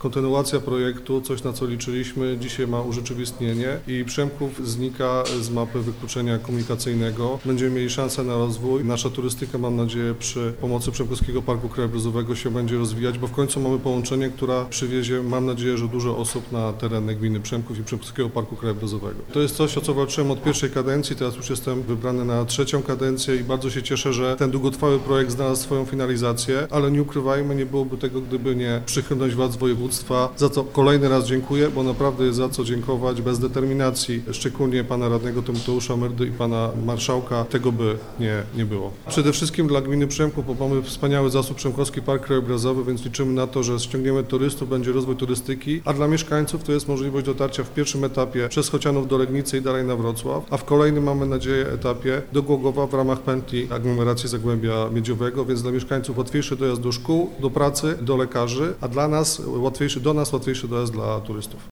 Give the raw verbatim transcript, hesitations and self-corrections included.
kontynuacja projektu, coś na co liczyliśmy, dzisiaj ma urzeczywistnienie i Przemków znika z mapy wykluczenia komunikacyjnego. Będziemy mieli szansę na rozwój. Nasza turystyka, mam nadzieję, przy pomocy Przemkowskiego Parku Krajobrazowego się będzie rozwijać, bo w końcu mamy połączenie, która przywiezie, mam nadzieję, że dużo osób na tereny gminy Przemków i Przemkowskiego Parku Krajobrazowego. To jest coś, o co walczyłem od pierwszej kadencji, teraz już jestem wybrany na trzecią kadencję i bardzo się cieszę, że ten długotrwały projekt znalazł swoją finalizację, ale nie ukrywajmy, nie byłoby tego, gdyby nie przychylność władz województwa, za co kolejny raz dziękuję, bo naprawdę jest za co dziękować. Bez determinacji, szczególnie pana radnego Tymoteusza Myrdy i pana marszałka, tego by nie, nie było. Przede wszystkim dla gminy Przemków, bo mamy wspaniały zasób Przemkowski Park Krajobrazowy, więc liczymy na to, że ściągniemy turystów, będzie rozwój turystyki, a dla mieszkańców to jest możliwość dotarcia w pierwszym etapie przez Chocianów do Legnicy i dalej na Wrocław, a w kolejnym, mamy nadzieję, etapie do Głogowa w ramach pętli aglomeracji Zagłębia Miedziowego, więc dla mieszkańców łatwiejszy dojazd do szkół, do pracy, do lekarzy, a dla nas łatwiejszy, do nas łatwiejszy dojazd dla turystów.